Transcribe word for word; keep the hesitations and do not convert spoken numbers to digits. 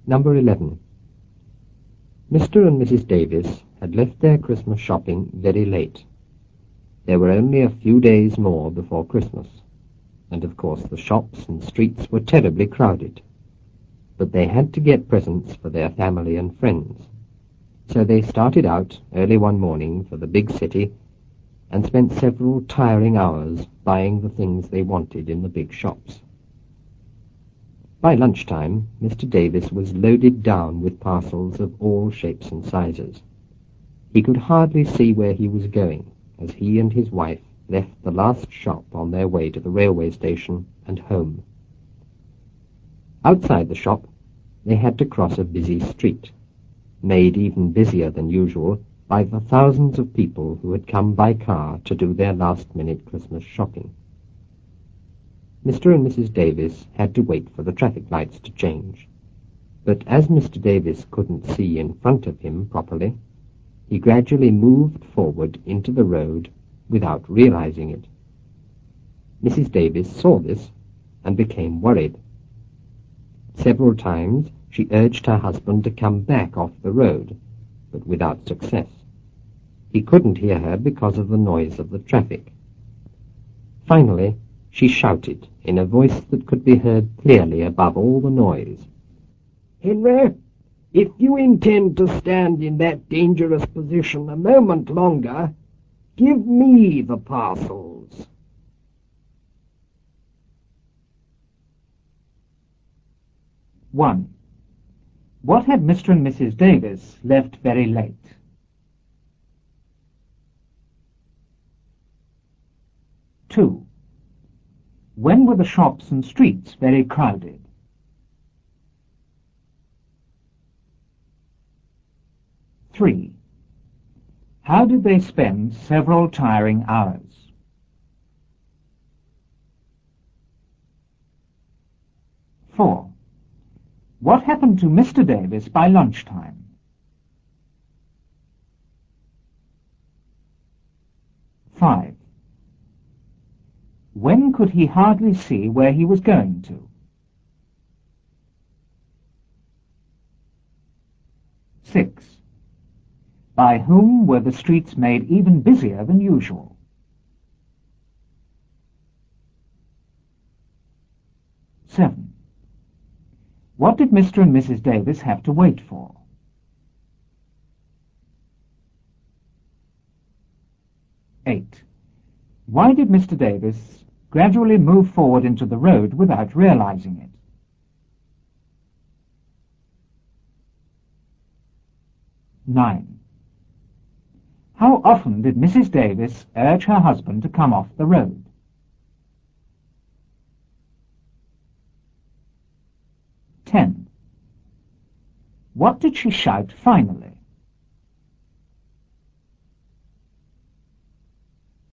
Number eleven. Mister and Missus Davis had left their Christmas shopping very late. There were only a few days more before Christmas, and of course the shops and streets were terribly crowded. But they had to get presents for their family and friends. So they started out early one morning for the big city and spent several tiring hours buying the things they wanted in the big shops. By lunchtime, Mister Davis was loaded down with parcels of all shapes and sizes. He could hardly see where he was going as he and his wife left the last shop on their way to the railway station and home. Outside the shop, they had to cross a busy street, made even busier than usual by the thousands of people who had come by car to do their last-minute Christmas shopping. Mister and Missus Davis had to wait for the traffic lights to change, but as Mister Davis couldn't see in front of him properly, he gradually moved forward into the road without realizing it. Missus Davis saw this and became worried. Several times she urged her husband to come back off the road, but without success. He couldn't hear her because of the noise of the traffic. Finally, she shouted in a voice that could be heard clearly above all the noise, "Henry, if you intend to stand in that dangerous position a moment longer, give me the parcels." One. What had Mister and Missus Davis left very late? Two. When were the shops and streets very crowded? Three. How did they spend several tiring hours? Four. What happened to Mister Davis by lunchtime? Five. When could he hardly see where he was going to? Six. By whom were the streets made even busier than usual? Seven. What did Mister and Missus Davis have to wait for? Eight. Why did Mister Davis gradually move forward into the road without realizing it? Nine. How often did Missus Davis urge her husband to come off the road? Ten. What did she shout finally?